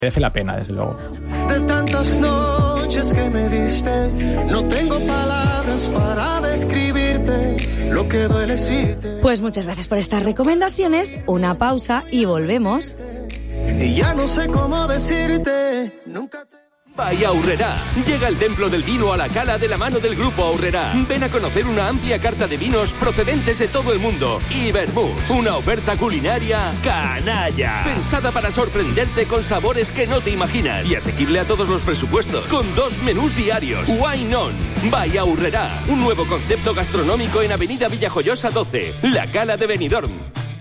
Merece la pena, desde luego. De tantas noches que me diste, no tengo palabras para describirte lo que duele si te... Pues muchas gracias por estas recomendaciones, una pausa y volvemos. Y ya no sé cómo decirte, nunca te... Vaya Aurrerá. Llega el templo del vino a la Cala de la mano del Grupo Aurrerá. Ven a conocer una amplia carta de vinos procedentes de todo el mundo. Y vermouths, una oferta culinaria canalla. Pensada para sorprenderte con sabores que no te imaginas. Y asequible a todos los presupuestos. Con 2 menús diarios. Wine On. Vaya Aurrerá. Un nuevo concepto gastronómico en Avenida Villajoyosa 12. La Cala de Benidorm.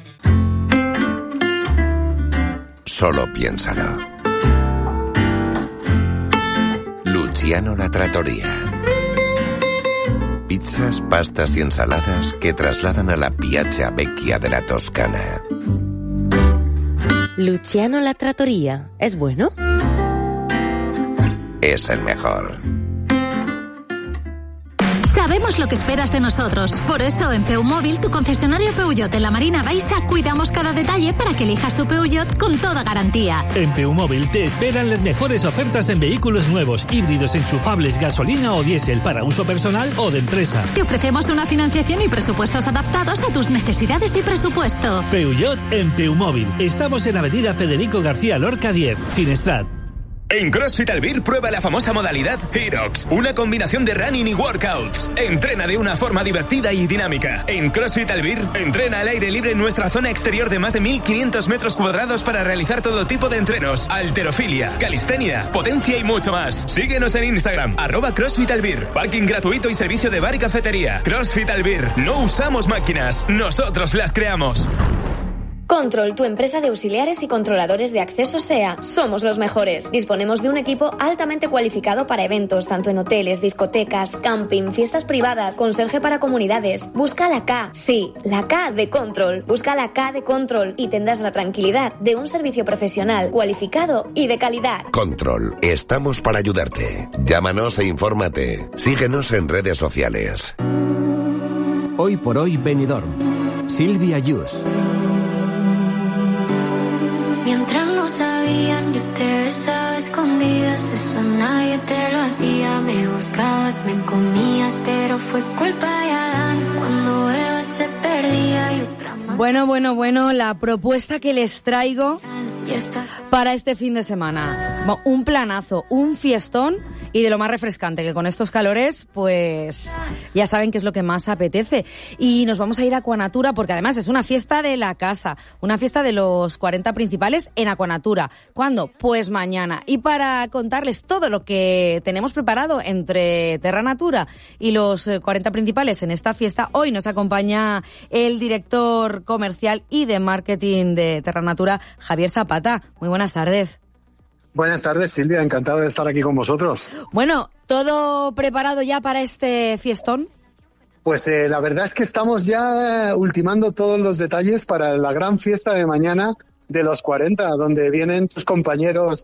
Solo piénsalo. Luciano La Trattoria. Pizzas, pastas y ensaladas que trasladan a la Piazza Vecchia de la Toscana. Luciano La Trattoria. ¿Es bueno? Es el mejor. Sabemos lo que esperas de nosotros. Por eso, en Peumóvil, tu concesionario Peugeot en la Marina Baixa, cuidamos cada detalle para que elijas tu Peugeot con toda garantía. En Peumóvil te esperan las mejores ofertas en vehículos nuevos, híbridos, enchufables, gasolina o diésel, para uso personal o de empresa. Te ofrecemos una financiación y presupuestos adaptados a tus necesidades y presupuesto. Peugeot en Peumóvil. Estamos en Avenida Federico García Lorca 10, Finestrat. En CrossFit Albir prueba la famosa modalidad HEROX, una combinación de running y workouts. Entrena de una forma divertida y dinámica. En CrossFit Albir, entrena al aire libre en nuestra zona exterior de más de 1.500 metros cuadrados para realizar todo tipo de entrenos, halterofilia, calistenia, potencia y mucho más. Síguenos en Instagram, @CrossFit Albir. Parking gratuito y servicio de bar y cafetería. CrossFit Albir. No usamos máquinas, nosotros las creamos. Control, tu empresa de auxiliares y controladores de acceso SEA. Somos los mejores. Disponemos de un equipo altamente cualificado para eventos, tanto en hoteles, discotecas, camping, fiestas privadas, conserje para comunidades. Busca la K, sí, la K de Control. Busca la K de Control y tendrás la tranquilidad de un servicio profesional, cualificado y de calidad. Control, estamos para ayudarte. Llámanos e infórmate. Síguenos en redes sociales. Hoy por hoy Benidorm. Silvia Yus. Mientras no sabían, yo te besaba escondidas. Eso nadie te lo hacía. Me buscabas, me comías, pero fue culpa de Adán. Cuando Eva se perdía y otra más. Bueno, la propuesta que les traigo para este fin de semana. Un planazo, un fiestón y de lo más refrescante, que con estos calores, pues ya saben que es lo que más apetece. Y nos vamos a ir a Aquanatura porque además es una fiesta de la casa, una fiesta de los 40 principales en Aquanatura. ¿Cuándo? Pues mañana. Y para contarles todo lo que tenemos preparado entre Terra Natura y los 40 principales en esta fiesta, hoy nos acompaña el director comercial y de marketing de Terra Natura, Javier Zapata. Muy buenas tardes. Buenas tardes, Silvia, encantado de estar aquí con vosotros. Bueno, ¿todo preparado ya para este fiestón? Pues la verdad es que estamos ya ultimando todos los detalles para la gran fiesta de mañana de los 40, donde vienen tus compañeros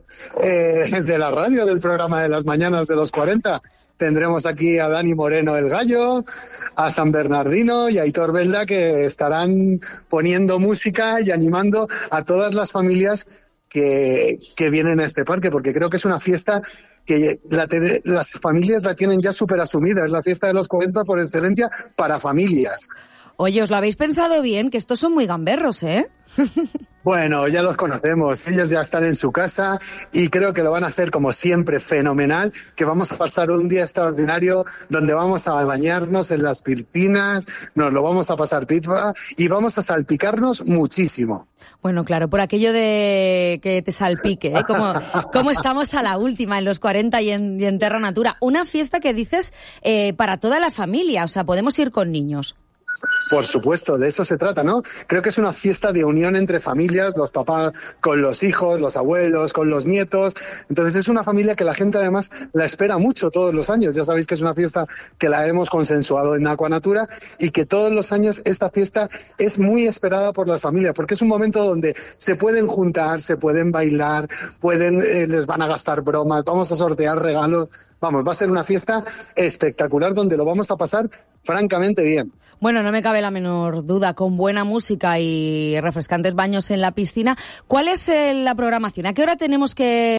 de la radio, del programa de las mañanas de los 40. Tendremos aquí a Dani Moreno el Gallo, a San Bernardino y a Aitor Belda, que estarán poniendo música y animando a todas las familias que vienen a este parque, porque creo que es una fiesta que las familias la tienen ya súper asumida. Es la fiesta de los 40 por excelencia para familias. Oye, ¿os lo habéis pensado bien? Que estos son muy gamberros, ¿eh? Bueno, ya los conocemos, ellos ya están en su casa y creo que lo van a hacer como siempre fenomenal, que vamos a pasar un día extraordinario donde vamos a bañarnos en las piscinas, nos lo vamos a pasar pipa y vamos a salpicarnos muchísimo. Bueno, claro, por aquello de que te salpique, ¿eh? Como estamos a la última en los 40 y en Terra Natura. Una fiesta que dices para toda la familia, o sea, podemos ir con niños. Por supuesto, de eso se trata, ¿no? Creo que es una fiesta de unión entre familias, los papás con los hijos, los abuelos con los nietos. Entonces es una familia que la gente además la espera mucho todos los años. Ya sabéis que es una fiesta que la hemos consensuado en Aquanatura y que todos los años esta fiesta es muy esperada por las familias, porque es un momento donde se pueden juntar, se pueden bailar, les van a gastar bromas, vamos a sortear regalos. Vamos, va a ser una fiesta espectacular donde lo vamos a pasar francamente bien. Bueno, no me cabe cabe la menor duda, con buena música y refrescantes baños en la piscina. ¿Cuál es la programación? ¿A qué hora tenemos que